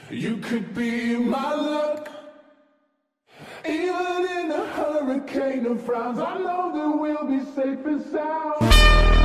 You could be my luck. Even in a hurricane of frowns, I know that we'll be safe and sound.